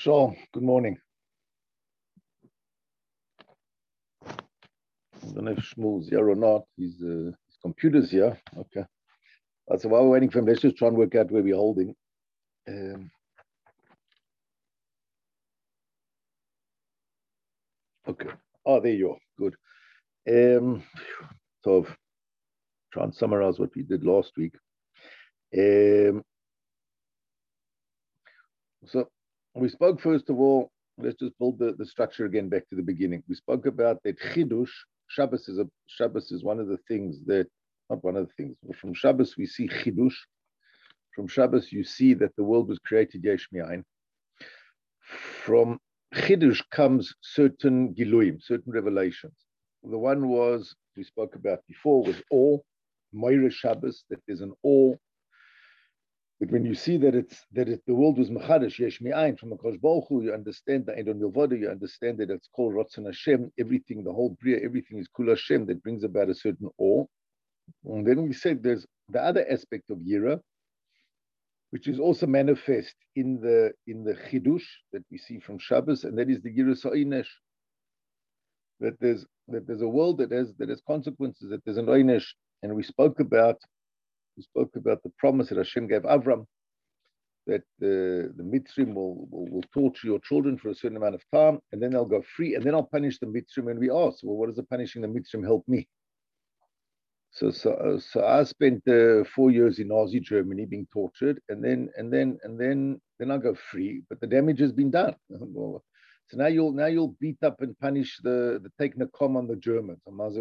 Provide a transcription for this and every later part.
So, good morning. I don't know if Shmuel's here or not. His computer's here. Okay. So while we're waiting for him, let's just try and work out where we're holding. Okay. Oh, there you are. Good. So, try and summarize what we did last week. So, we spoke first of all. Let's just build the structure again back to the beginning. We spoke about that Chidush. Shabbos is one of the things that, not one of the things. From Shabbos we see Chidush. From Shabbos you see that the world was created Yesh Mi'ayin. From Chidush comes certain Giluim, certain revelations. The one was, we spoke about before, was awe, Moira Shabbos, that there's an awe. But when you see that the world was Mechadash, Yesh Mi'ayin, from Akash Baruch Hu, you understand the Eidon Yilvada, you understand that it's called Ratzon Hashem, everything, the whole Bria, everything is Kul Hashem, that brings about a certain awe. And then we said there's the other aspect of Yira, which is also manifest in the Chidush that we see from Shabbos, and that is the Yira Sa'inesh. That there's a world that has consequences, that there's an Einesh. And we spoke about the promise that Hashem gave Avram, that the Mitzrim will torture your children for a certain amount of time, and then they'll go free, and then I'll punish the Mitzrim. And we ask, well, what does the punishing the Mitzrim help me? So I spent 4 years in Nazi Germany being tortured, and then I go free, but the damage has been done. So now you'll beat up and punish the take Nakom on the Germans.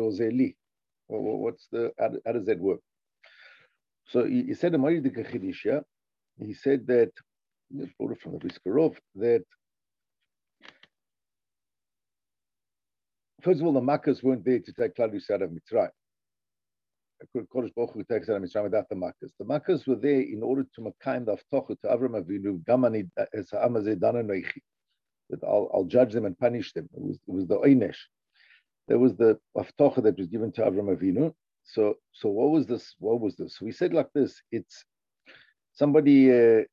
How does that work? So he said he said that, brought it from the Briskerov, that first of all, the Makkahs weren't there to take Klal Yisrael out of Mitzrayim. Kodesh Baruch Hu takes out of Mitzrayim without the Makkahs. The Makkahs were there in order to Makayim the Avtocha to Avram Avinu, Gamani es ha'amazeh dana noichi, that I'll judge them and punish them. It was the Einesh. There was the Avtocha that was given to Avram Avinu. So what was this? We said like this. It's somebody.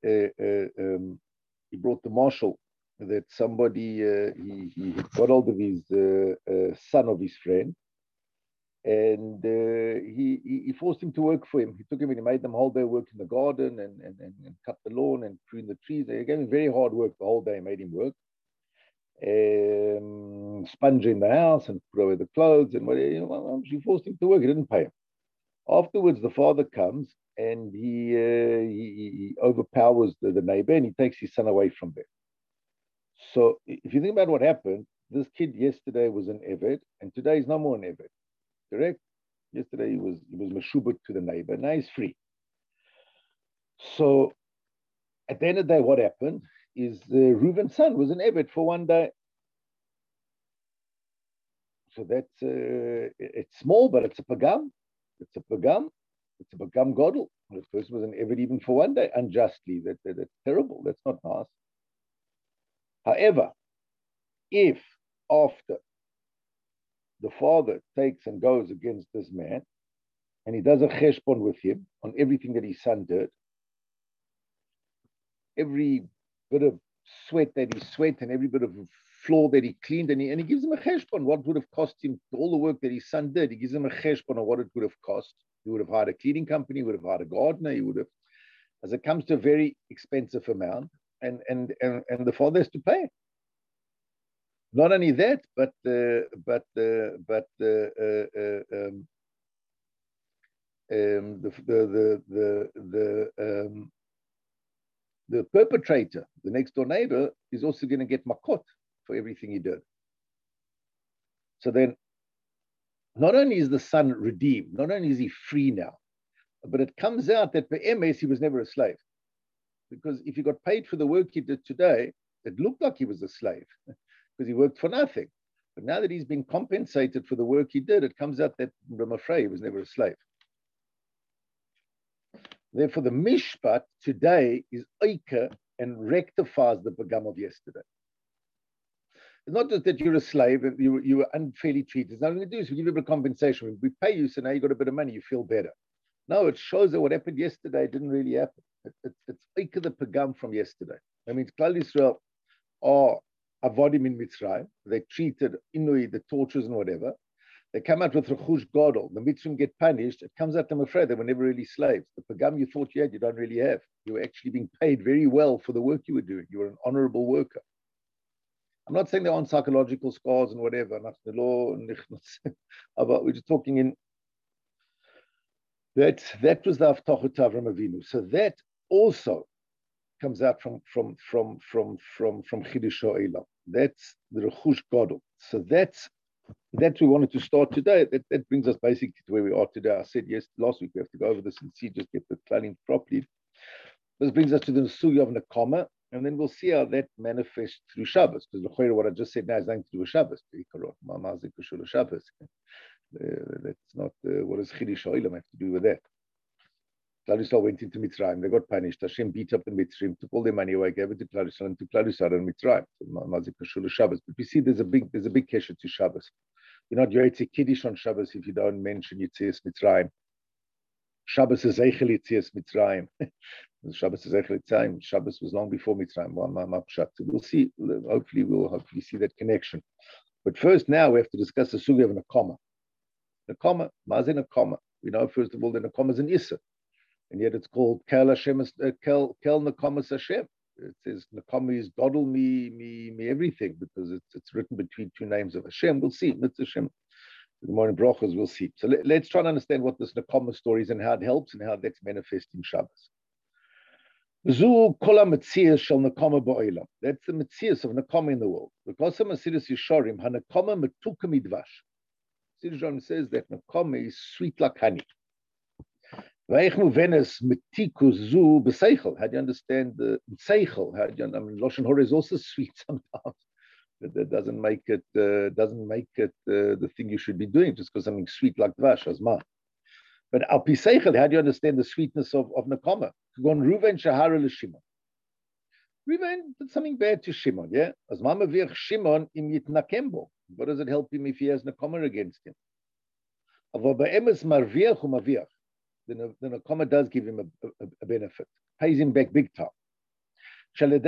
He brought the marshal that somebody he got hold of his son of his friend, and he forced him to work for him. He took him and he made them whole day work in the garden and cut the lawn and prune the trees. They gave him very hard work the whole day. Made him work. Sponge in the house and put away the clothes and whatever. She forced him to work. He didn't pay him. Afterwards, the father comes and he overpowers the neighbor and he takes his son away from there. So if you think about what happened, this kid yesterday was an Eved and today he's no more an Eved. Correct? Yesterday he was meshubot to the neighbor. Now he's free. So at the end of the day, what happened is Reuven's son was an Eved for one day. So that's it's small, but it's a pagam. It's a pagam godel. The person was an Eved even for one day unjustly. That's terrible. That's not nice. However, if after the father takes and goes against this man, and he does a cheshbon with him on everything that his son did, every bit of sweat that he sweat and every bit of floor that he cleaned, and he gives him a cheshbon. What would have cost him all the work that his son did? He gives him a cheshbon of what it would have cost. He would have hired a cleaning company, he would have hired a gardener, he would have, as it comes to a very expensive amount, and the father has to pay. Not only that, but the perpetrator, the next door neighbor, is also going to get makot for everything he did. So then, not only is the son redeemed, not only is he free now, but it comes out that for MS he was never a slave. Because if he got paid for the work he did today, it looked like he was a slave because he worked for nothing. But now that he's been compensated for the work he did, it comes out that Ramafrey was never a slave. Therefore, the mishpat today is oika and rectifies the pagam of yesterday. It's not just that you're a slave and you were unfairly treated. It's nothing to do. So we give you a bit of compensation. We pay you, so now you got a bit of money. You feel better. No, it shows that what happened yesterday didn't really happen. It's oika the pagam from yesterday. That means Klal Yisrael, are avodim in Mitzrayim. They treated Inui, the tortures and whatever. They come out with Rechush Godel. The Mitzrim get punished. It comes out, I'm afraid, they were never really slaves. The Pagam you thought you had, you don't really have. You were actually being paid very well for the work you were doing. You were an honorable worker. I'm not saying they're on psychological scars and whatever. But we're just talking in that was the Avtachat Avram Avinu. So that also comes out from Chidush Ha'olam. That's the Rechush Godel. So that's we wanted to start today. That brings us basically to where we are today. I said last week we have to go over this and see, just get the planning properly. This brings us to the Sugya of Nakama, and then we'll see how that manifests through Shabbos. Because what I just said now is nothing to do with Shabbos. That's not what does Chidush Ha'olam have to do with that. Klal Yisrael went into Mitzrayim. They got punished. Hashem beat up the Mitzrayim, took all their money away, gave it to Klal Yisrael, and took Klal Yisrael and Mitzrayim. Shabbos. But we see there's a big kesher to Shabbos. You're not Yoetze Kiddush on Shabbos if you don't mention Yitzias Mitzrayim. Shabbos is Eichel Yitzias Mitzrayim. Shabbos is Eichel Yitzias. Shabbos was long before Mitzrayim. We'll see. Hopefully, we'll see that connection. But first, now we have to discuss the sugya of Nakama. Nakama, Mazen Nakama. We know first of all that Nakama is an Issa. And yet it's called Kel Hashem, Kel Nakamas Hashem. It says Nakama is Godel me everything, because it's written between two names of Hashem. We'll see. Mitzvah Hashem. The morning brachas, we'll see. So let's try and understand what this Nakama story is and how it helps and how that's manifest in Shabbos. Zu Kol HaMetzias Shel Nakama Ba'olam. That's the Metzias of Nakama in the world. Because of Mesilas Yesharim, HaNakama Metuka Midvash. Mesilas Yesharim says that Nakama is sweet like honey. How do you understand the seichel? Lashon hora is also sweet sometimes. That doesn't make it the thing you should be doing just because something sweet like dvash asma. But al pi seichel, how do you understand the sweetness of Nakama? Reuven shahara l'Shimon. Reuven did something bad to Shimon, yeah. As mama virch Shimon im yitnakembo. What does it help him if he has Nakama against him? Avo ba'emes marviach u'maviach. The Nakama does give him a benefit, pays him back big time. Like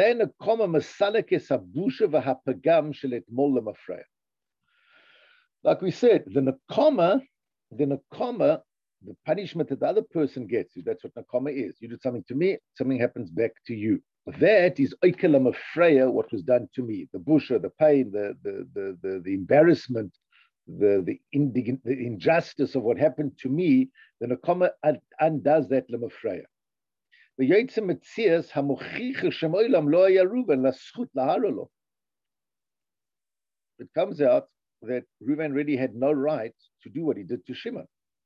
we said, the Nakama, the punishment that the other person gets, that's what Nakama is. You did something to me, something happens back to you. That is Oikelam Afreya, what was done to me. The busha, the pain, the embarrassment, the injustice of what happened to me, the Nakama undoes that lemafreya. The Yoetze Metzias hamochicha shem olam lo haya Reuven laschut laharolo. It comes out that Reuven really had no right to do what he did to Shimon.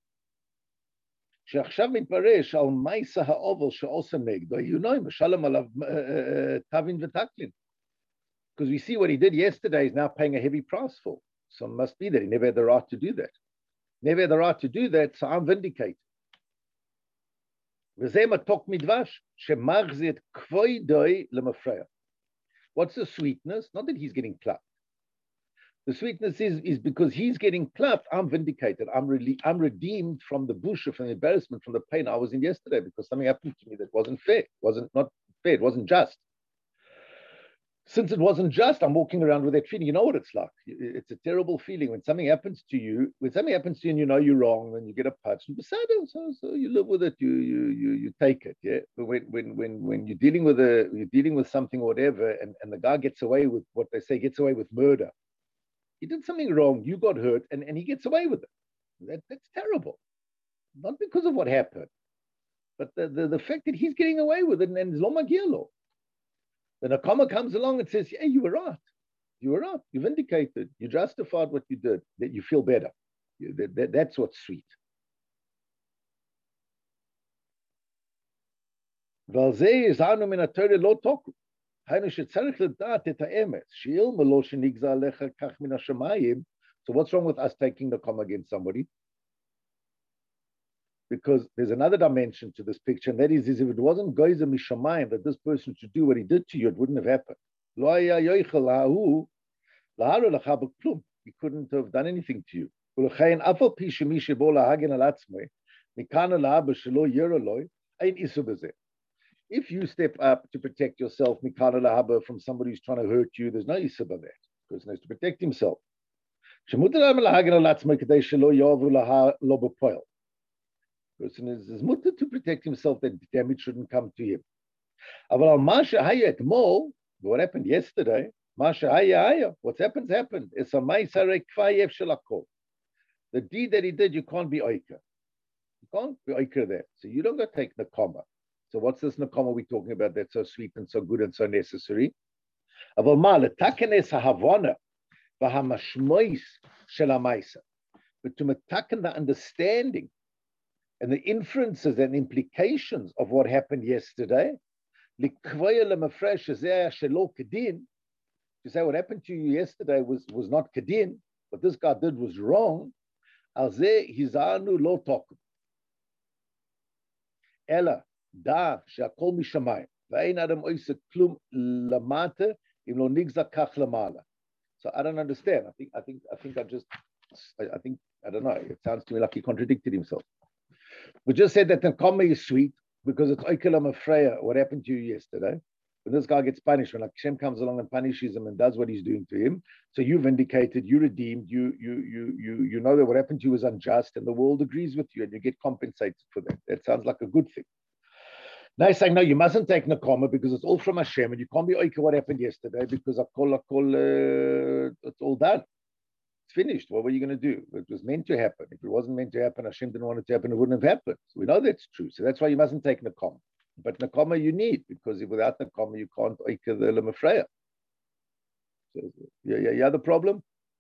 שעכשיו מתפרש על מייסה העובל שעושה נגדו, משלם עליו תבין ותקלין. Because we see what he did yesterday is now paying a heavy price for. So it must be that he never had the right to do that. Never had the right to do that, so I'm vindicated. What's the sweetness? Not that he's getting clapped. The sweetness is because he's getting clapped, I'm vindicated. I'm redeemed from the bush, from the embarrassment, from the pain I was in yesterday because something happened to me that wasn't fair. It wasn't not fair. It wasn't just. Since it wasn't just, I'm walking around with that feeling. You know what it's like. It's a terrible feeling when something happens to you. When something happens to you and you know you're wrong, and you get a punch, and so you live with it. You take it. Yeah. But when you're dealing with something or whatever, and the guy gets away with what they say, gets away with murder. He did something wrong. You got hurt, and he gets away with it. That's terrible. Not because of what happened, but the fact that he's getting away with it, and it's lo magia lo. The Nakama comes along and says, "Hey, you were right. You were right. You vindicated. You justified what you did. That you feel better. That's what's sweet." So what's wrong with us taking the Nakama against somebody? Because there's another dimension to this picture, and that is if it wasn't Goyza Mishamayim that this person should do what he did to you, it wouldn't have happened. He couldn't have done anything to you. If you step up to protect yourself, mikana lahaba, from somebody who's trying to hurt you, there's no yisur by that. The person has to protect himself. Person is mutter to protect himself that damage shouldn't come to him. What happened yesterday? What's happened? It's a the deed that he did, you can't be oika. You can't be oika there. So you don't go take nakama. So what's this nakama we're talking about that's so sweet and so good and so necessary? But to metaken the understanding and the inferences and implications of what happened yesterday, to say what happened to you yesterday was not kedin, what this guy did was wrong. Hizanu lo tokum. Ella da shakol mishamayim. Ve'ein adam oisek klum lamata im lo nigza kach lamala. So I don't understand. I don't know. It sounds to me like he contradicted himself. We just said that the comma is sweet because it's oikelam afreya. What happened to you yesterday? When this guy gets punished, when Hashem comes along and punishes him and does what he's doing to him, so you vindicated, you redeemed, you know that what happened to you was unjust, and the world agrees with you, and you get compensated for that. That sounds like a good thing. Now he's saying, no, you mustn't take nakama because it's all from Hashem, and you can't be oika what happened yesterday because it's all done. It's finished. What were you going to do? It was meant to happen. If it wasn't meant to happen, Hashem didn't want it to happen, it wouldn't have happened. So we know that's true. So that's why you mustn't take nakama. But nakama you need, because without nakama you can't oika the lemafreya. So yeah, the problem.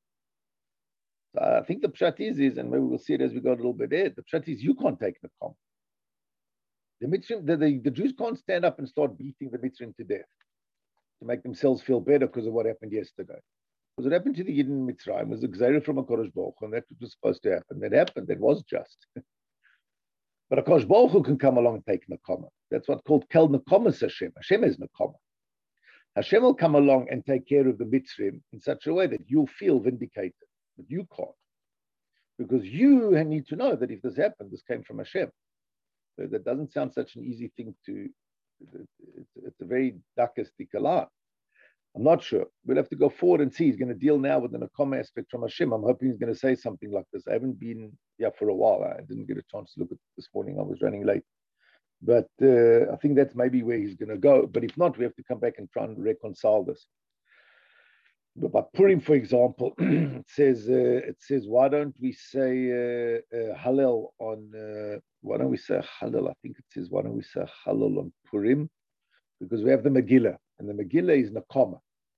So I think the pshat is, and maybe we'll see it as we go a little bit there. The pshat is you can't take nakama. The Mitzrim, the Jews can't stand up and start beating the Mitzrim to death to make themselves feel better because of what happened yesterday. Because what happened to the Yidden in Mitzrayim was a gzeira from a Kodesh Baruch Hu, and that's what was supposed to happen. That happened. That was just. But a Kodesh Baruch Hu can come along and take nakama. That's what's called kel nakamas Hashem. Hashem is nakama. Hashem will come along and take care of the Mitzrim in such a way that you'll feel vindicated, but you can't, because you need to know that if this happened, this came from Hashem. So that doesn't sound such an easy thing to. It's a very darkistic alarm. I'm not sure. We'll have to go forward and see. He's going to deal now with the nakama aspect from Hashem. I'm hoping he's going to say something like this. I haven't been here for a while. I didn't get a chance to look at it this morning. I was running late. But I think that's maybe where he's going to go. But if not, we have to come back and try and reconcile this. But by Purim, for example, it says, why don't we say Hallel on, why don't we say Hallel? I think it says, why don't we say Hallel on Purim? Because we have the Megillah, and the Megillah is Nakama.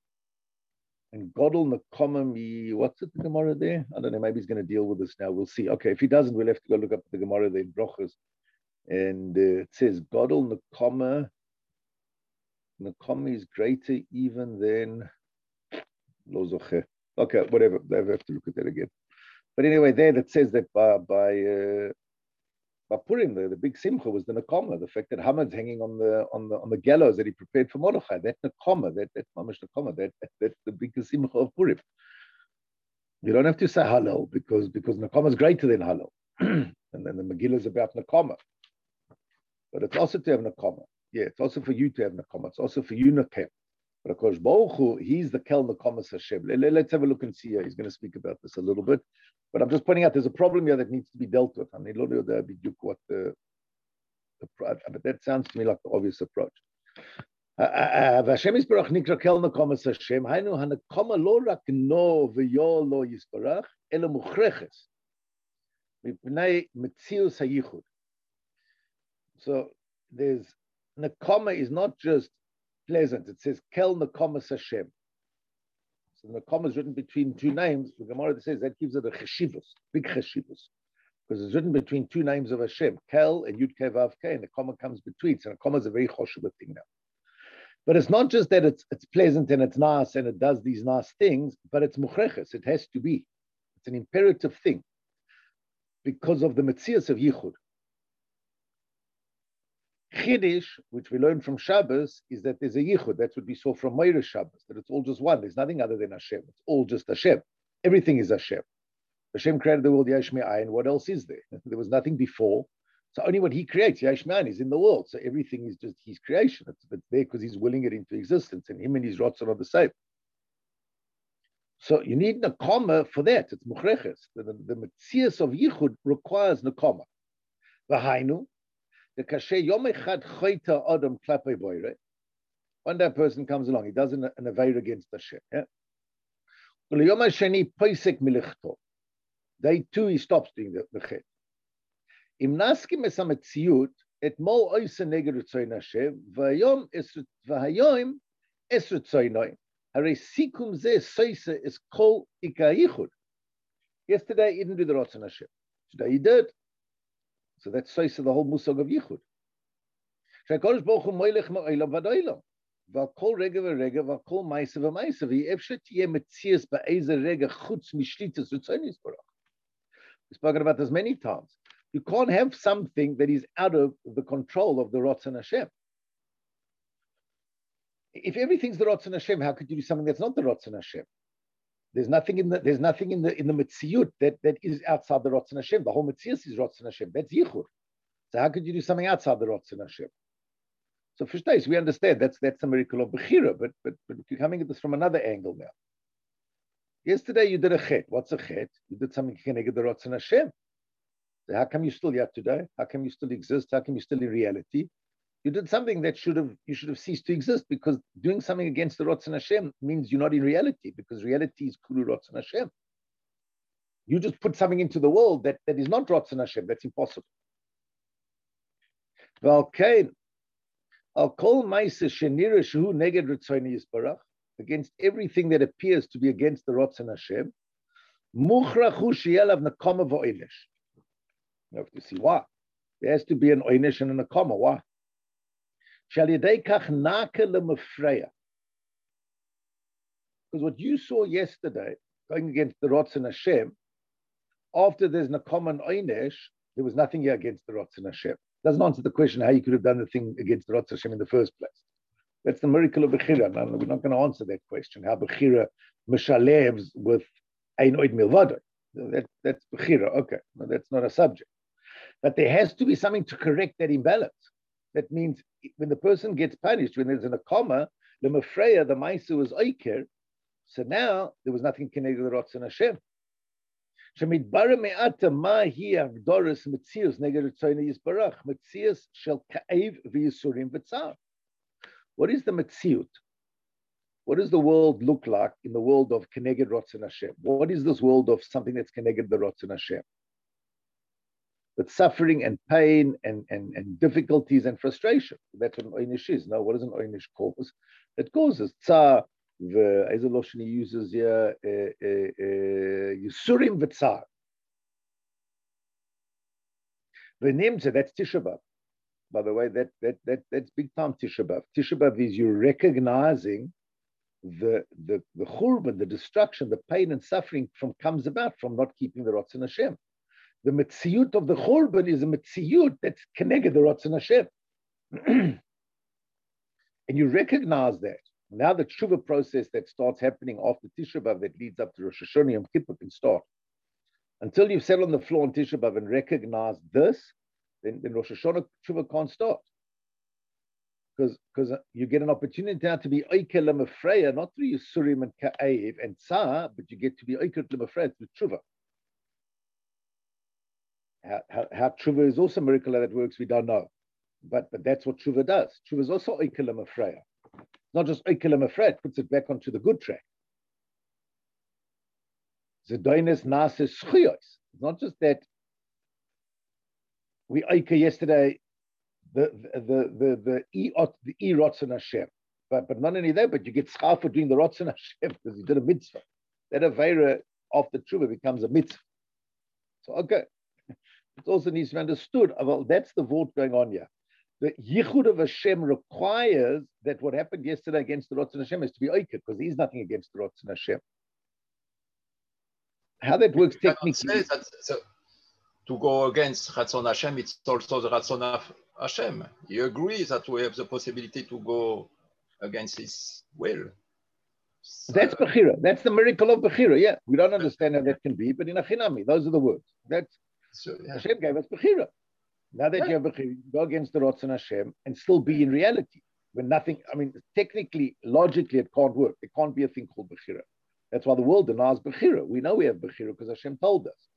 And Godel Nakama mi, what's it, the Gemara there? I don't know, maybe he's going to deal with this now. We'll see. Okay, if he doesn't, we'll have to go look up the Gemara there in Brochus. And it says, Godel Nakama is greater even than Lo Zocher. Okay, whatever. They have to look at that again. But anyway, there that says that by Purim, the big simcha was the nakama, the fact that Haman's hanging on the gallows that he prepared for Mordechai. That nakama, that's mamash nakama. That's the big simcha of Purim. You don't have to say Hallel because nakama is greater than Hallel, and then the Megillah is about nakama. But it's also to have nakama. Yeah, it's also for you to have nakama. It's also for you nakem. But of course, Baruch Hu, he's the kel nakamas Hashem. Let's have a look and see here. He's going to speak about this a little bit. But I'm just pointing out there's a problem here that needs to be dealt with. I mean, but that sounds to me like the obvious approach. Hashem Yisparach nikra kel nakamas Hashem. Hainu hanakama lo rak no v'yo lo Yisparach ela muchreches mipnei metzius hayichud. So there's nakama is not just pleasant. It says kel nakamas Hashem. So the nakama is written between two names. The Gemara says that gives it a cheshivus, big cheshivus, because it's written between two names of Hashem, kel and yud kei vav kei, and the comma comes between. So the comma is a very choshev thing now. But it's not just that it's pleasant and it's nice and it does these nice things, but it's muchreches. It has to be. It's an imperative thing because of the metzias of yichud. Chiddush, which we learn from Shabbos, is that there's a yichud. That's what we saw from Meir Shabbos, that it's all just one. There's nothing other than Hashem. It's all just Hashem. Everything is Hashem. Hashem created the world, Yesh Me'ayin. What else is there? There was nothing before. So only what he creates, Yashman, is in the world. So everything is just his creation. It's there because he's willing it into existence, and him and his Ratzon are the same. So you need Nakama for that. It's Muchreches. The Metzias of Yichud requires Nakama. V'hainu, the Kashe Yom Echad Choyta Adam Klapei Boire. One day a person comes along, he does an Aveir against Hashem. Yeah? Yom HaSheni Poisek Milichto. Day 2, he stops doing the Chet. Im Naskim es HaMetziut, et Mo Oise Neged Ritzoyin Hashem, V'hayom es Ritzoyinoi. Hare Sikum Ze Soise is Kol Ika Yichud. Yesterday he didn't do the Ratzon Hashem. Today he did. So that's Soise, the whole Musag of Yichud. Shekodesh Baruch Hu Moilech Ma'olam V'Adolam. V'Kol Rega V'Rega V'Kol Ma'ase V'Ma'ase V'Yefshet Yeh Metzias Ba'eze Rega Chutz Mishlitas Ritzoyin Yisbarach. We've spoken about this many times. You can't have something that is out of the control of the Ratzon Hashem. If everything's the Ratzon Hashem, how could you do something that's not the Ratzon Hashem? There's nothing in the Metziut that is outside the Ratzon Hashem. The whole Metzius is Ratzon Hashem. That's Yichur. So how could you do something outside the Ratzon Hashem? So for Shteis, we understand that's a miracle of Bechira, but you're coming at this from another angle now. Yesterday you did a Chet. What's a Chet? You did something connected to the Ratzon Hashem. So how come you're still here today? How come you still exist? How come you're still in reality? You did something that you should have ceased to exist, because doing something against the Ratzon Hashem means you're not in reality, because reality is Kulu Ratzon Hashem. You just put something into the world that is not Ratzon Hashem. That's impossible. I'll call Maisa Shenira Shehu Neged Ritzoyni Yisbarach, against everything that appears to be against the Ratzon Hashem. Muchrachu Sheyelav Nakama V'Oinesh. You have to see why. There has to be an Oinesh and a Nakama. Why? Because what you saw yesterday, going against the Ratzon Hashem, after there's Nakama and Oinesh, there was nothing here against the Ratzon Hashem. Doesn't answer the question how you could have done the thing against the Ratzon Hashem in the first place. That's the miracle of Bechira. No, we're not going to answer that question, how Bechira mishalevs with Ein Oid Milvado. That's Bechira. Okay, no, that's not a subject. But there has to be something to correct that imbalance. That means when the person gets punished, when there's a Nakama, the Mefreya, the Maisa was Oiker, so now there was nothing connected to the Ratzon Hashem. Shemidbara me'ata mahi agdoris metzius neged Ritzoyni Yisbarach, metzius shel ka'ev v'yisurim v'tzar. What is the metziut? What does the world look like in the world of Keneged Ratzon Hashem? What is this world of something that's Keneged the Ratzon Hashem? But suffering and pain and difficulties and frustration. That's what an Oynish is. No, what does an Oynish cause? It causes tsar, the Ezeloshin he uses here, Yisurim v'tzar. V'nimtze, that's Tisha B'Av. By the way, that's big time Tisha B'Av. Tisha B'Av is you recognizing the churban, the destruction, the pain and suffering comes about from not keeping the Ratzon Hashem. The metziut of the churban is a metziut that's connected the Ratzon Hashem. And you recognize that. Now the tshuva process that starts happening after Tisha B'Av that leads up to Rosh Hashanah Yom Kippur can start. Until you've sat on the floor on Tisha B'Av and recognize this, then Rosh Hashanah tshuva can't start. Because you get an opportunity now to be Oiker Lemefreya, not through Yisurim and Ka'ev and Tsar, but you get to be Oiker Lemefreya through tshuva. How tshuva is also a miracle that works, we don't know. But that's what tshuva does. Tshuva is also Oiker Lemefreya. Not just Oiker Lemefreya, it puts it back onto the good track. Zedoines Nase Schuyos. It's not just that we Oiker yesterday the Ratzon Hashem. But not only that, but you get schar for doing the Ratzon Hashem because you did a mitzvah. That Aveira after tshuva becomes a mitzvah. So, okay. It also needs to be understood. Well, that's the vote going on here. The Yichud of Hashem requires that what happened yesterday against the Ratzon Hashem is to be Oiker, because there's nothing against the Ratzon Hashem. How that works technically. So, to go against Ratzon Hashem, it's also the Ratzon of Hashem. You agree that we have the possibility to go against His will. That's Bechira. That's the miracle of Bechira. Yeah, we don't understand how that can be, but in Achinami, those are the words. That's Hashem gave us Bechira. Now that you have Bechira, you go against the Ratzon Hashem and still be in reality. When nothing, I mean, technically, logically, it can't work. There can't be a thing called Bechira. That's why the world denies Bechira. We know we have Bechira because Hashem told us.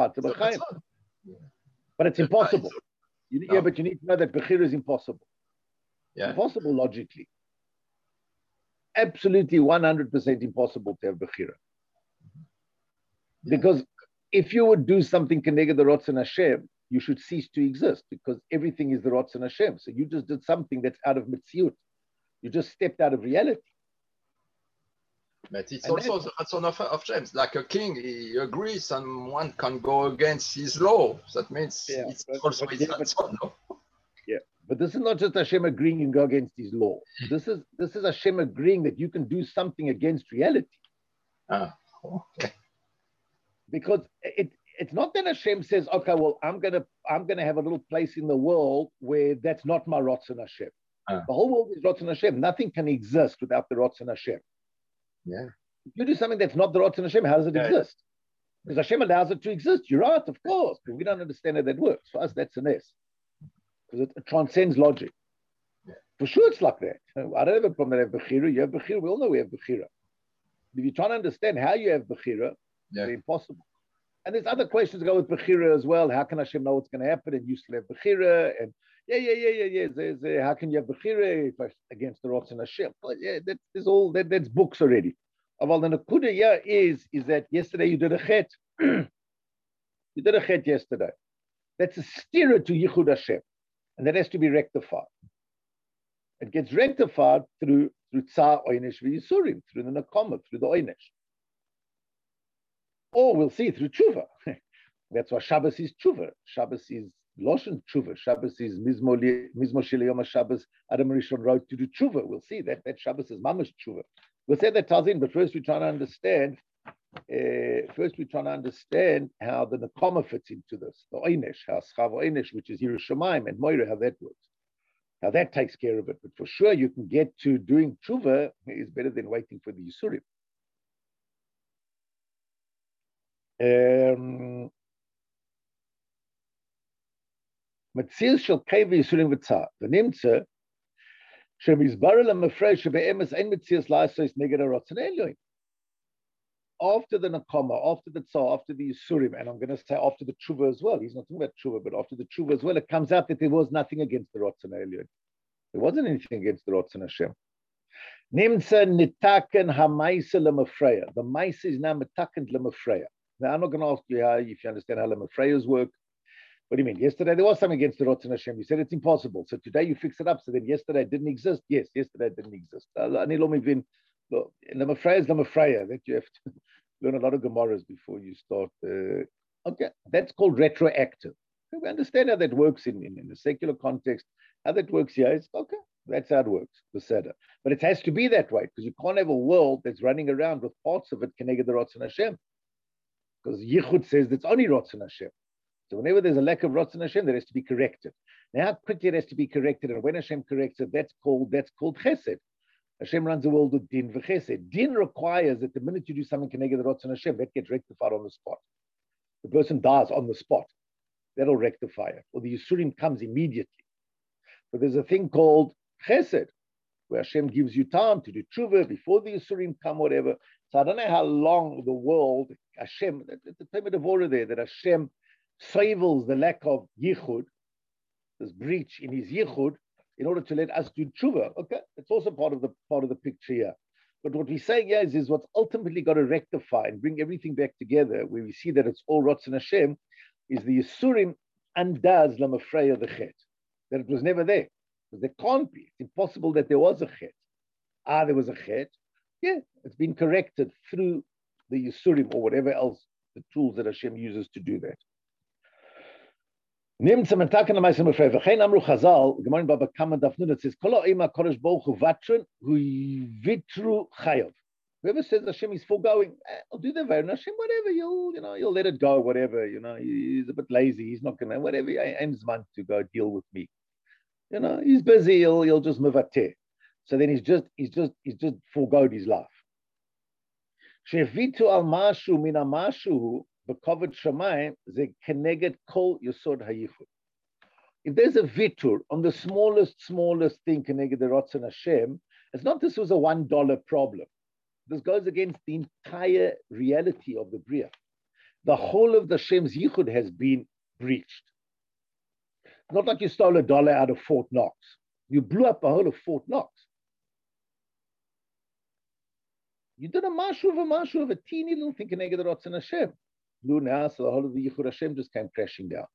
But it's impossible. Yeah, but you need to know that Bechira is impossible. Yeah. Impossible logically. Absolutely 100% impossible to have Bechira. Because if you would do something Keneged the Ratzon Hashem, you should cease to exist because everything is the Ratzon Hashem. So you just did something that's out of Metziut. You just stepped out of reality. But it's also the Ratzon of Hashem. Like a king, he agrees someone can go against his law. That means it's also his Ratzon. Yeah, but this is not just Hashem agreeing and go against his law. This is Hashem agreeing that you can do something against reality. Okay. Because it's not that Hashem says, okay, well, I'm gonna have a little place in the world where that's not my Ratzon Hashem. The whole world is Ratzon Hashem. Nothing can exist without the Ratzon Hashem. Yeah. If you do something that's not the Ratzon Hashem, how does it exist? Because Hashem allows it to exist. You're right, of course, but we don't understand how that works. For us, that's an S. Because it transcends logic. Yeah. For sure, it's like that. I don't have a problem that I have Bechira. You have Bechira. We all know we have Bechira. If you're trying to understand how you have Bechira, it's very impossible. And there's other questions that go with Bechira as well. How can Hashem know what's going to happen? And you still have Bechira. And how can you have Bechira against the Ratzon Hashem? But that's books already. Well, the Nakuda is that yesterday you did a chet. You did a chet yesterday. That's a steer to Yichud Hashem. And that has to be rectified. It gets rectified through Tsar Oynesh V'Yisurim, through the Nakama, through the Oynesh. Or we'll see through Tshuva. That's why Shabbos is Tshuva. Shabbos is Loshen Tshuva. Shabbos is Mizmo Shel Yom HaShabbos. Adam Rishon wrote to do Tshuva. We'll see that Shabbos is Mamash Tshuva. We'll say that tells in, but first we're trying to understand. How the Nakama fits into this. The Oynesh, how Schav Oynesh, which is Yerushalayim and Moira, how that works. How that takes care of it. But for sure, you can get to doing Tshuva is better than waiting for the Yisurim. Metzil shel Keiv Yisurim v'Tzar. The Nimtza shemizbar lemafrei shebe'emes ein metzias la'asos neged haratzon elyon. After the Nakama, after the Tsar, after the Yisurim, and I'm going to say after the Tshuva as well. He's not talking about Tshuva, but after the Tshuva as well, it comes out that there was nothing against the Ratzon Elyon. There wasn't anything against the Ratzon Hashem. Nimtza nitaken ha'maisa lemafreya. The maisa is now mitaken lemafreya. Now, I'm not going to ask you if you understand how lemafreyas work. What do you mean? Yesterday there was something against the Ratzon Hashem. You said it's impossible. So today you fix it up. So then yesterday it didn't exist. Yes, yesterday it didn't exist. Lemafreya is lemafreya. That you have to learn a lot of Gemaras before you start. Okay, that's called retroactive. We understand how that works in the secular context. How that works here is okay. That's how it works, the Seder. But it has to be that way because you can't have a world that's running around with parts of it Keneged the Ratzon Hashem. Because Yichud says that's only Ratzon Hashem. So whenever there's a lack of Ratzon Hashem, that has to be corrected. Now, how quickly it has to be corrected, and when Hashem corrects it, that's called Chesed. Hashem runs the world with Din v'Chesed. Din requires that the minute you do something Keneged the Ratzon Hashem, that gets rectified on the spot. The person dies on the spot. That'll rectify it. Or the Yisurim comes immediately. But there's a thing called Chesed, where Hashem gives you time to do tshuva before the Yisurim come, whatever. So I don't know how long the world, Hashem, the Tema Devora there, that Hashem savils the lack of Yichud, this breach in his Yichud, in order to let us do tshuva. Okay, it's also part of the picture here. But what we're saying here is what's ultimately got to rectify and bring everything back together, where we see that it's all Ratzon Hashem, is the Yisurim undoes Lamafreya the Chet. That it was never there. Because there can't be. It's impossible that there was a Chet. There was a Chet. Yeah, it's been corrected through the Yisurim or whatever else, the tools that Hashem uses to do that. Nimtza mentaken amaisem afrei. V'chein amru Chazal, Gemara in Baba Kama Daf Nun, it says, Kol ha'ima kodesh baruch hu vatron hu vitru chayav. Whoever says Hashem is foregoing, I'll do the Vayron Hashem, whatever, you'll let it go, whatever, he's a bit lazy, he's not gonna, whatever, ends month to go deal with me. He's busy, he'll just mivateh. So then he's just foregoed his life. Shevitu al mashu min amashu b'koved shamayim ze keneged kol yesod hayichud. If there's a vitur on the smallest thing, Keneged the Ratzon Hashem, it's not this was a $1 problem. This goes against the entire reality of the Bria. The whole of the Shem's Yichud has been breached. It's not like you stole $1 out of Fort Knox. You blew up the whole of Fort Knox. You did a mashu of a teeny little thing Keneged the Ratzon Hashem. Blew now, so the whole of the Yichud Hashem just came crashing down.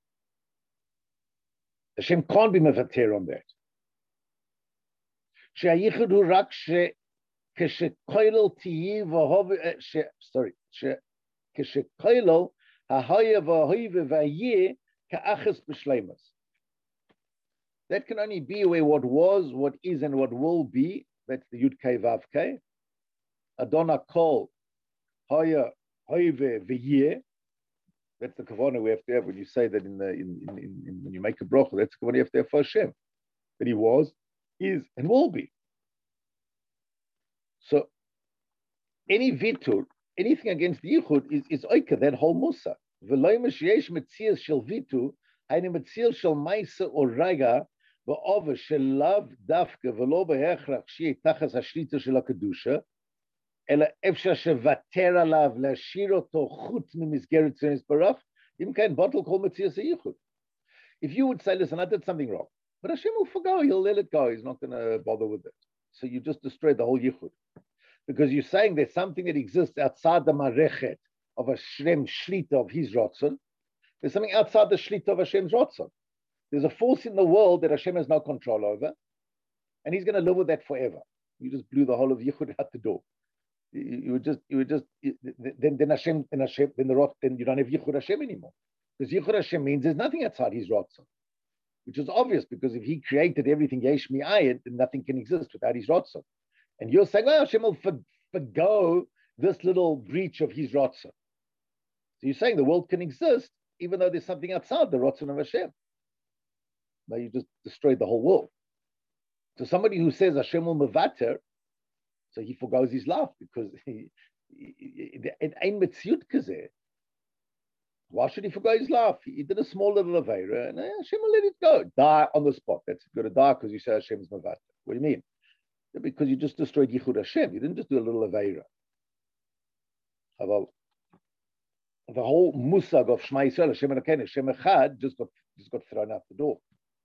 Hashem can't be mevater on that. She'ayichud hu rak she'koilel tiyi v'hov sorry she'koilel ha'haya v'hoive v'ayeh ka'achas b'shleimus. That can only be where what was, what is, and what will be. That's the Yud Kei Vav Kei. Adona Kol Haya Hoive v'yeh. That's the kavanah we have to have when you say that when you make a bracha. That's the kavanah you have to have for Hashem, that He was, is, and will be. So any vitur, anything against the yichud is oika, that whole musa. V'loy m'sheyesh metzias shel vitur, hayne metzias shel ma'isa or raga v'ova shel lav dafka v'lo b'hechrach sheyeh tachas hashlita shel hakadusha. Ela efsha shevater alav lashir oto chutz mimizgeret tzionis barach. Even kein bottle called metzias yichud. If you would say, listen, I did something wrong, but Hashem will forgo, He'll let it go. He's not going to bother with it. So you just destroyed the whole yichud, because you're saying there's something that exists outside the marechet of Hashem shlita of His rotzon. There's something outside the shlita of Hashem's rotzon. There's a force in the world that Hashem has no control over, and He's going to live with that forever. You just blew the whole of yichud out the door. Then you don't have Yichud Hashem anymore. Because Yichud Hashem means there's nothing outside His Ratzon, which is obvious, because if He created everything Yesh Mi'ayid, then nothing can exist without His Ratzon. And you're saying, well, Hashem will forgo this little breach of His Ratzon. So you're saying the world can exist even though there's something outside the Ratzon of Hashem. Now you just destroyed the whole world. So somebody who says Hashem will mevater, so he forgoes his life, because it ain't metziut kazeh. Why should he forgo his life? He did a small little avera, and Hashem will let it go. Die on the spot. That's going to die because you say Hashem's mevater. What do you mean? Because you just destroyed Yichud Hashem. You didn't just do a little avera. The whole musag of Shema Yisrael, Hashem Elokeinu, Hashem Echad, just got thrown out the door.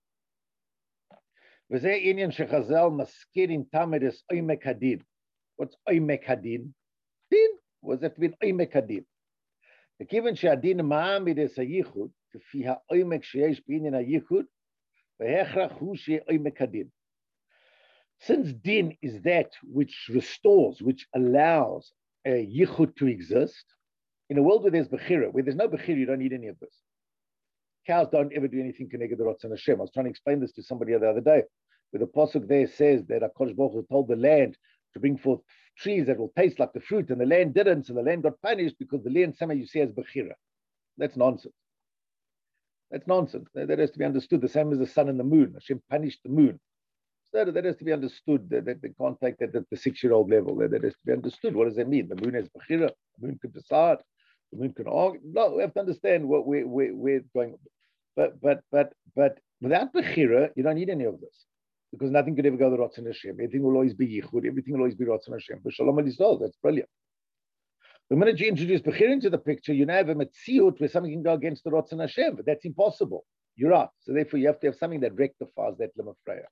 וזה עניין שחז"ל מזכירים תמיד את עומק הדין. What's עומק הדין? דין. What does that mean, עומק הדין? וכיוון שהדין מעמיד את הייחוד, כפי העומק שיש בעניין הייחוד, וההכרח הוא שיהיה עומק הדין. Since din is that which restores, which allows a yichud to exist, in a world where there's bechira, where there's no bechira, you don't need any of this. Cows don't ever do anything connected to Ratzon Hashem. I was trying to explain this to somebody the other day, where the pasuk there says that HaKadosh Baruch Hu told the land to bring forth trees that will taste like the fruit, and the land didn't, so the land got punished because the land somehow you see as bechira. That's nonsense. That's nonsense. That has to be understood. The same as the sun and the moon. Hashem punished the moon. So that has to be understood. That they can't take that at the 6-year-old level. That has to be understood. What does that mean? The moon has bechira. The moon can decide. The moon can argue. No, we have to understand what we're going. But without bechira, you don't need any of this, because nothing could ever go to Ratzon Hashem. Everything will always be yichud. Everything will always be Ratzon Hashem. But Shalom Alisrael, that's brilliant. The minute you introduce bechira into the picture, you now have a metziut where something can go against the Ratzon Hashem, but that's impossible. You're right. So therefore, you have to have something that rectifies that lemafreya.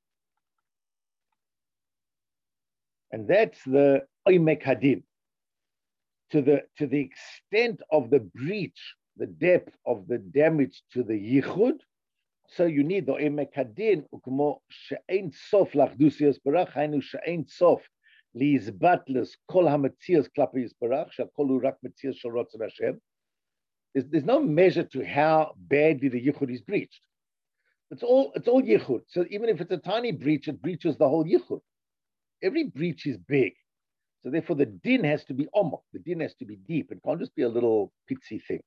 And that's the oimek hadin. To the extent of the breach, the depth of the damage to the yichud, so you need the oimek hadin, ukmo she'ein sof lachdusias barach, hainu she'ein sof liizbatles kol hametzias klapi yisbarach, shakolu rak metzias shel Ratzon Hashem. There's no measure to how badly the yichud is breached. It's all yichud. So even if it's a tiny breach, it breaches the whole yichud. Every breach is big. So therefore the din has to be omok. The din has to be deep. It can't just be a little pitsy thing.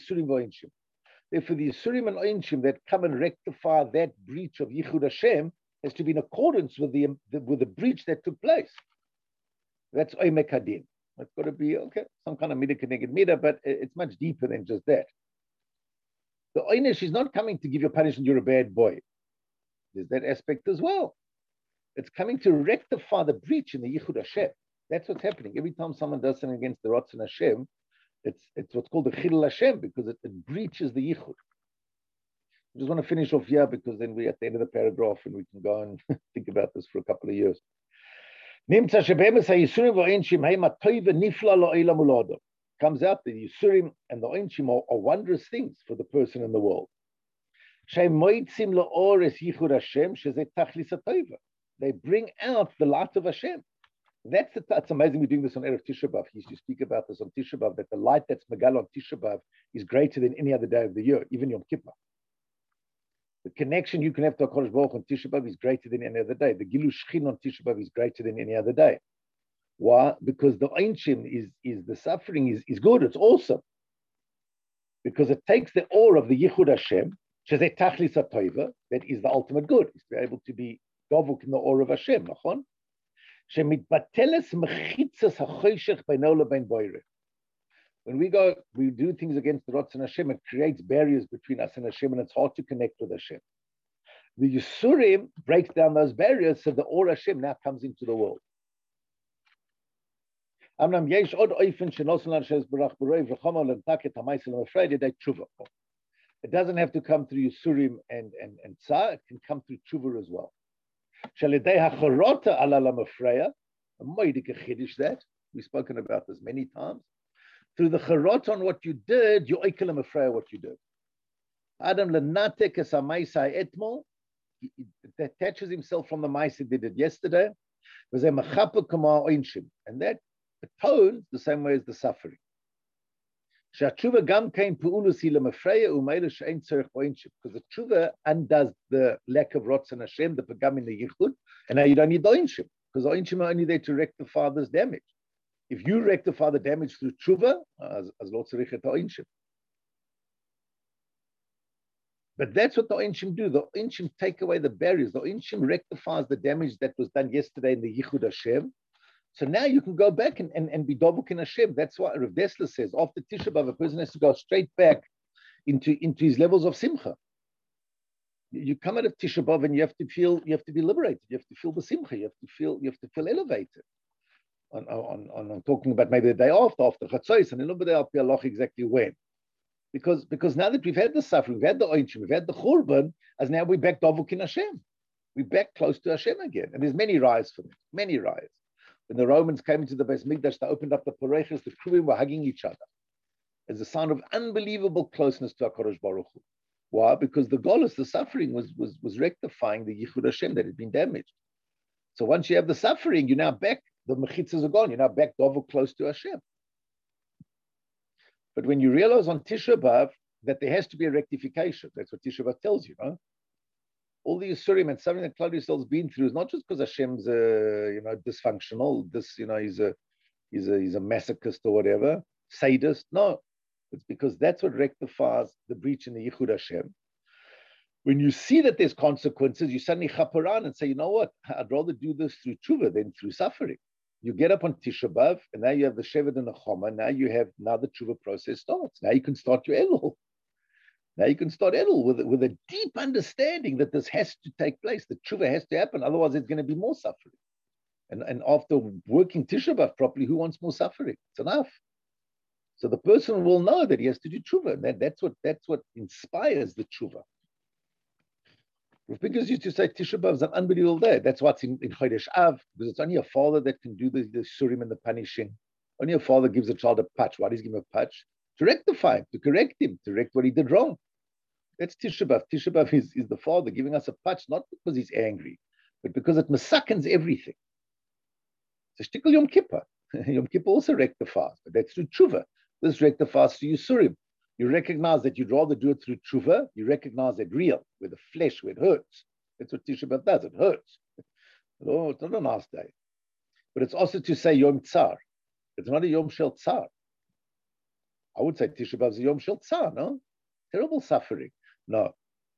Therefore, the Yisurim and Oinshim that come and rectify that breach of Yichud Hashem has to be in accordance with the breach that took place. That's Oimek Hadin. It's got to be, okay, some kind of Mida connected Mida, but it's much deeper than just that. The Oynish is not coming to give you a punishment, you're a bad boy. There's that aspect as well. It's coming to rectify the breach in the Yichud Hashem. That's what's happening. Every time someone does something against the Ratzon Hashem, it's what's called the Chilul Hashem, because it breaches the Yichud. I just want to finish off here, because then we're at the end of the paragraph and we can go and think about this for a couple of years. Comes out the Yisurim and the Onshim are wondrous things for the person in the world. They bring out the light of Hashem. That's amazing. We're doing this on Erev Tisha B'Av. He used to speak about this on Tisha B'Av, that the light that's Megal on Tisha B'Av is greater than any other day of the year, even Yom Kippur. The connection you can have to HaKadosh Baruch on Tisha B'Av is greater than any other day. The Gilu Shechin on Tisha B'Av is greater than any other day. Why? Because the Einshim is the suffering is good, it's awesome. Because it takes the awe of the Yichud Hashem, Shezeh Tachlis HaToiva, that is the ultimate good, is to be able to be Dovuk in the awe of Hashem, nachon? Shemitbateles mechitzas hachoshech beino lebein boireh. When we do things against the Ratzon Hashem, it creates barriers between us and Hashem, and it's hard to connect with Hashem. The Yisurim breaks down those barriers, so the Or Hashem now comes into the world. It doesn't have to come through Yisurim and Tsar, it can come through Tshuva as well. That we've spoken about this many times. Through the charot on what you did, you oikel afraid what you did. Adam lenatek es ha'maisa etmol, he attaches himself from the maisa he did it yesterday. And that atones the same way as the suffering. Because the tshuva undoes the lack of Ratzon Hashem, the pagam in the yichud, and now you don't need the onshim, because the onshim are only there to rectify this damage. If you rectify the damage through tshuva, as lo tzarich et ha'onshim. But that's what the onshim do. The onshim take away the barriers. The onshim rectifies the damage that was done yesterday in the yichud Hashem. So now you can go back and be dovuk in Hashem. That's what Rav Dessler says. After Tisha B'Av, a person has to go straight back into his levels of simcha. You come out of Tisha B'Av and you have to be liberated. You have to feel the simcha. You have to feel elevated. On talking about maybe the day after Chatzos, and a little bit I'll be Allah exactly when. Because now that we've had the suffering, we've had the Onshim, we've had the Churban, as now we're back dovuk in Hashem. We're back close to Hashem again. And there's many rayas for it, many rayas. When the Romans came into the Beis Mikdash, they opened up the Parechas, the Kruvim were hugging each other as a sign of unbelievable closeness to HaKadosh Baruch Hu. Why? Because the Golus, the suffering, was rectifying the Yichud Hashem that had been damaged. So once you have the suffering, you're now back, the mechitzas are gone, you're now back dovuk close to Hashem. But when you realize on Tisha B'Av that there has to be a rectification, that's what Tisha B'Av tells you, no? All the Yisurim and something that Klal Yisrael's been through is not just because Hashem's dysfunctional, he's a masochist or whatever, sadist. No, it's because that's what rectifies the breach in the Yichud Hashem. When you see that there's consequences, you suddenly chaparan and say, you know what, I'd rather do this through tshuva than through suffering. You get up on Tisha B'Av, and now you have the Shevet and the Choma. Now the tshuva process starts. Now you can start your Elul. Now you can start Elul with a deep understanding that this has to take place. The tshuva has to happen. Otherwise, there's going to be more suffering. And after working Tisha B'Av properly, who wants more suffering? It's enough. So the person will know that he has to do tshuva. That's what inspires the tshuva. Rav Pinkus used to say Tisha B'Av is an unbelievable day. That's what's in Chodesh Av, because it's only a father that can do the surim and the punishing. Only a father gives a child a patch. Why does he give him a patch? To rectify him, to correct what he did wrong. That's Tisha B'Av. Tisha B'Av is the father giving us a patch, not because he's angry, but because it masakens everything. It's a shtickle Yom Kippur. Yom Kippur also rectifies, but that's through tshuva. This rectifies through Yisurim. You recognize that you'd rather do it through tshuva. You recognize it real, with the flesh, where it hurts. That's what Tisha B'Av does. It hurts. Oh, it's not a nice day. But it's also to say Yom Tsar. It's not a Yom Shel Tsar. I would say Tisha B'Av is a Yom Shel Tsar, no? Terrible suffering. No.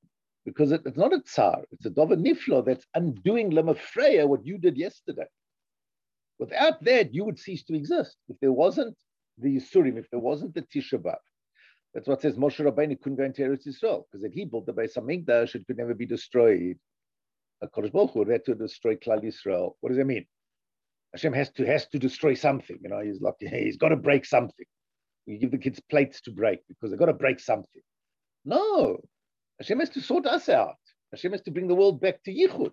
because it's not a tsar, it's a dover niflo that's undoing lemafreya, what you did yesterday. Without that, you would cease to exist. If there wasn't the Yisurim, if there wasn't the Tisha B'Av, that's what says Moshe Rabbeinu couldn't go into Eretz Yisrael, because if he built the Beis Hamikdash, it could never be destroyed. HaKadosh Baruch Hu had to destroy Klal Yisrael. What does that mean? Hashem has to destroy something. He's like, he's got to break something. You give the kids plates to break because they've got to break something. No, Hashem has to sort us out. Hashem has to bring the world back to Yichud.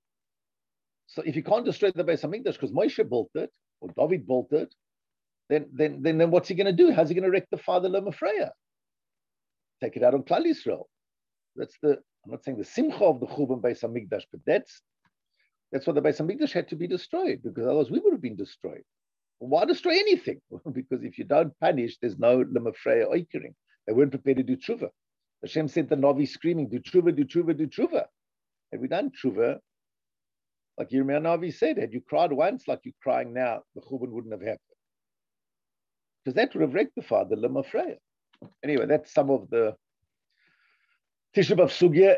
So if you can't destroy the Beis Hamikdash because Moshe built it or David built it, then what's he going to do? How's he going to rectify the Lemafreya? Take it out on Klal Yisrael. I'm not saying the simcha of the Churban Beis Hamikdash, but that's what the Beis Hamikdash had to be destroyed, because otherwise we would have been destroyed. Well, why destroy anything? Because if you don't punish, there's no Lemafreya oikering. They weren't prepared to do tshuva. Hashem sent the Navi screaming, do tshuva, do tshuva, do tshuva. Had we done tshuva, like Yirmiyah Navi said, had you cried once like you're crying now, the Churban wouldn't have happened. Because that would have rectified the Lemafreya. Anyway, that's some of the Tisha B'Av Sugya.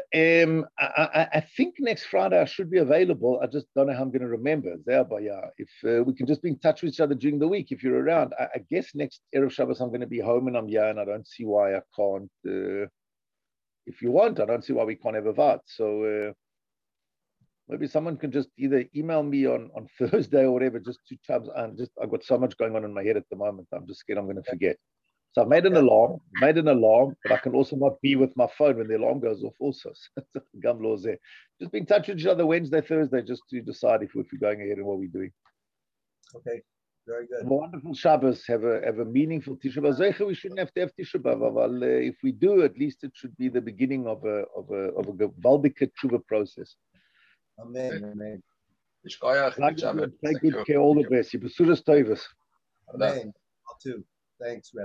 I think next Friday I should be available. I just don't know how I'm going to remember. If we can just be in touch with each other during the week, if you're around. I guess next Erev Shabbos I'm going to be home and I'm here, and I don't see why I can't. If you want, I don't see why we can't have a vat. So maybe someone can just either email me on Thursday or whatever, just 2 times. I've got so much going on in my head at the moment. I'm just scared I'm going to forget. So I've made an alarm, but I can also not be with my phone when the alarm goes off also. Just be in touch with each other Wednesday, Thursday, just to decide if we're going ahead and what we're doing. Okay, very good. Have a wonderful Shabbos. Have a meaningful Tisha B'Av. We shouldn't have to have Tisha B'Av. If we do, at least it should be the beginning of a Gevaldike Tshuva process. Amen. Take good care. All the best. Amen. I'll too. Thanks, Rebbe.